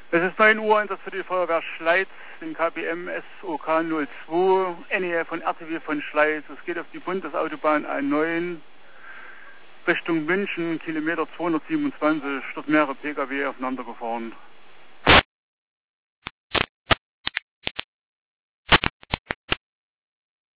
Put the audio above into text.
Es ist 9 Uhr, Einsatz für die Feuerwehr Schleiz, den KBM SOK 02, Nähe von RTW von Schleiz. Es geht auf die Bundesautobahn A9 Richtung München, Kilometer 227, dort mehrere Pkw aufeinander gefahren.